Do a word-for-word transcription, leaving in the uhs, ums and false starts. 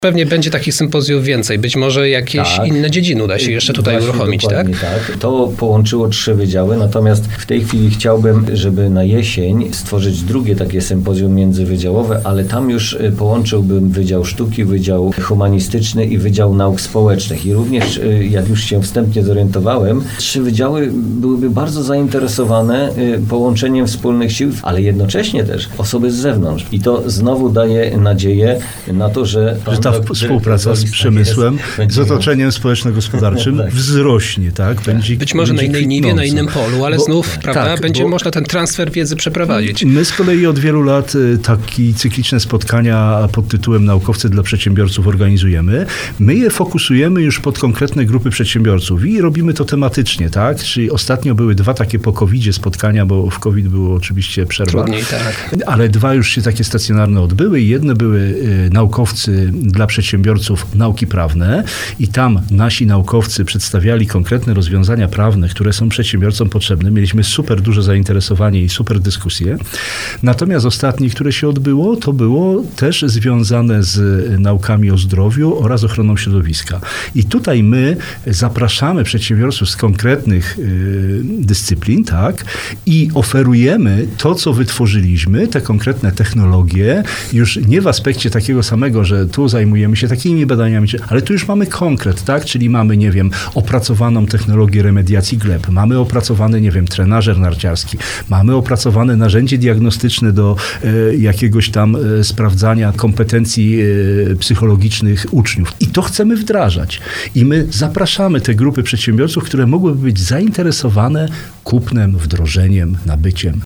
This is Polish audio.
Pewnie będzie takich sympozjów więcej. Być może jakieś tak. inne dziedziny uda się jeszcze tutaj Właśnie uruchomić, tak? tak? To połączyło trzy wydziały, natomiast w tej chwili chciałbym, żeby na jesień stworzyć drugie takie sympozjum międzywydziałowe, ale tam już połączyłbym Wydział Sztuki, Wydział Humanistyczny i Wydział Nauk Społecznych. I również, jak już się wstępnie zorientowałem, trzy wydziały byłyby bardzo zainteresowane połączeniem wspólnych sił, ale jednocześnie też osoby z zewnątrz. I to znowu daje nadzieję na to, że... Że ta współpraca z przemysłem, z otoczeniem społeczno-gospodarczym tak. wzrośnie, tak? Będzie, Być może będzie na innej niwie, na innym polu, ale bo, znów, prawda, tak, będzie bo, można ten transfer wiedzy przeprowadzić. My z kolei od wielu lat takie cykliczne spotkania pod tytułem Naukowcy dla przedsiębiorców organizujemy. My je fokusujemy już pod konkretne grupy przedsiębiorców i robimy to tematycznie, tak? Czyli ostatnio były dwa takie po kowidzie spotkania, bo w COVID było oczywiście przerwa. Trudniej, tak. Ale dwa już się takie stacjonarne odbyły i jedne były y, naukowcy dla przedsiębiorców nauki prawne i tam nasi naukowcy przedstawiali konkretne rozwiązania prawne, które są przedsiębiorcom potrzebne. Mieliśmy super duże zainteresowanie i super dyskusje. Natomiast ostatnie, które się odbyło, to było też związane z naukami o zdrowiu oraz ochroną środowiska. I tutaj my zapraszamy przedsiębiorców z konkretnych y, dyscyplin, tak, i oferujemy to, co wytworzyliśmy, te konkretne technologie, już nie w aspekcie takiego samego, że tu zajmujemy się takimi badaniami, ale tu już mamy konkret, tak, czyli mamy, nie wiem, opracowaną technologię remediacji gleb, mamy opracowany, nie wiem, trenażer narciarski, mamy opracowane narzędzie diagnostyczne do e, jakiegoś tam e, sprawdzania kompetencji e, psychologicznych uczniów. I to chcemy wdrażać. I my zapraszamy te grupy przedsiębiorców, które mogłyby być zainteresowane kupnem, wdrożeniem, nabyciem